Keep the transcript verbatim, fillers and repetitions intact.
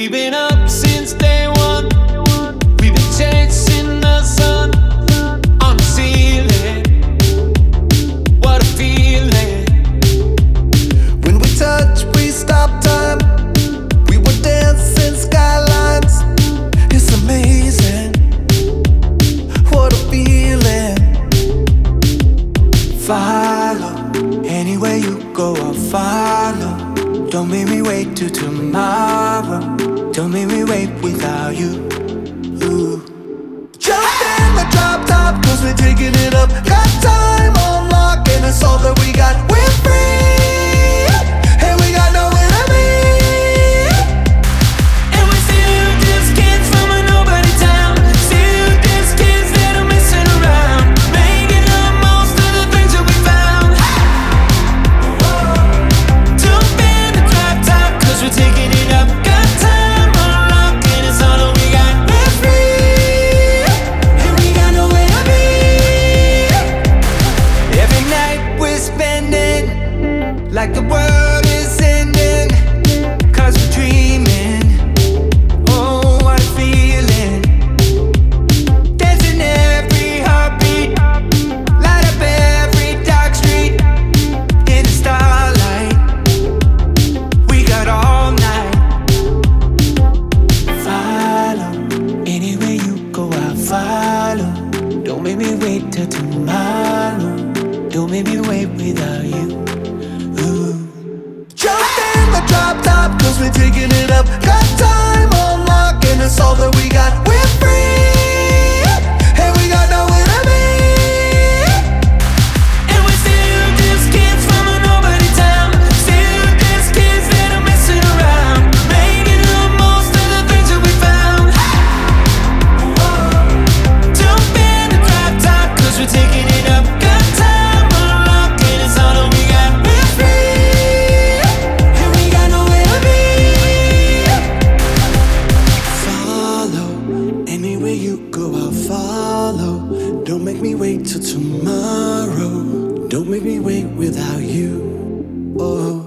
We've been up since day one. We've been chasing the sun on the ceiling. What a feeling. When we touch, we stop time. We were dancing skylines. It's amazing. What a feeling. Follow. Anywhere you go, I'll follow. Don't make me wait till tomorrow. Don't make me wait without you. Ooh. Jump in the drop top, cause we're taking it up. Got time on lock, and it's all that we got. We're free, and we got nowhere to be. And we're still just kids from a nobody town. Still just kids that are messing around, making the most of the things that we found. Jump in the drop top, cause we're taking it up. Got time on lock, and it's all that we got. We're free, and we got nowhere to be. Every night we're spending like the world is ending, cause we're dreaming. Oh, what a feeling. Dancing every heartbeat, light up every dark street in the starlight. We got all night. Follow. Anywhere you go, I'll follow. Don't make me wait till tomorrow. Don't make me wait without you. Ooh. Jump in the drop top, cause we're taking it up. Got time on lock, and it's all that we got. We're free, and we got nowhere to be. And we're still just kids from a nobody town. Still just kids that are messing around, making the most of the things that we found. Jump in the drop top, cause we're taking it up. Got time on lock, and it's all that we got. We're free, and we got nowhere to be. Follow. Anywhere you go, I'll follow. Don't make me wait till tomorrow. Don't make me wait without you. Oh.